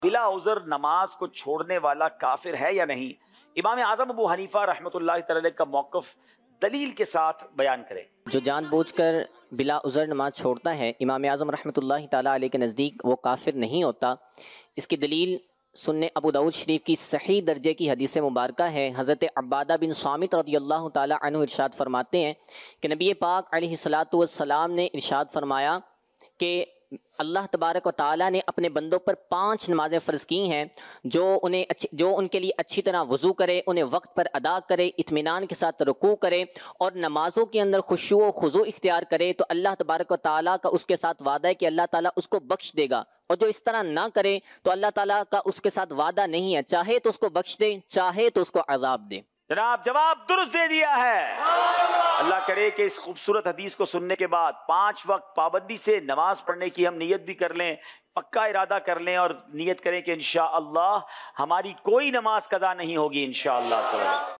بلا عذر نماز کو چھوڑنے والا کافر ہے یا نہیں؟ امام اعظم ابو حنیفہ رحمۃ اللہ تعالی کا موقف دلیل کے ساتھ بیان کریں۔ جو جان بوجھ کر بلا عذر نماز چھوڑتا ہے، امام اعظم رحمۃ اللہ تعالیٰ علیہ کے نزدیک وہ کافر نہیں ہوتا۔ اس کی دلیل سنن ابو داؤد شریف کی صحیح درجے کی حدیث مبارکہ ہے۔ حضرت عبادہ بن صامت رضی اللہ تعالیٰ عنہ ارشاد فرماتے ہیں کہ نبی پاک علیہ الصلاۃ والسلام نے ارشاد فرمایا کہ اللہ تبارک و تعالیٰ نے اپنے بندوں پر 5 نمازیں فرض کی ہیں، جو ان کے لیے اچھی طرح وضو کرے، انہیں وقت پر ادا کرے، اطمینان کے ساتھ رکوع کرے اور نمازوں کے اندر خشوع و خضوع اختیار کرے، تو اللہ تبارک و تعالیٰ کا اس کے ساتھ وعدہ ہے کہ اللہ تعالیٰ اس کو بخش دے گا۔ اور جو اس طرح نہ کرے تو اللہ تعالیٰ کا اس کے ساتھ وعدہ نہیں ہے، چاہے تو اس کو بخش دے، چاہے تو اس کو عذاب دے۔ جناب جواب درست دے دیا ہے۔ اللہ کرے کہ اس خوبصورت حدیث کو سننے کے بعد 5 وقت پابندی سے نماز پڑھنے کی ہم نیت بھی کر لیں، پکا ارادہ کر لیں اور نیت کریں کہ انشاءاللہ ہماری کوئی نماز قضا نہیں ہوگی انشاءاللہ۔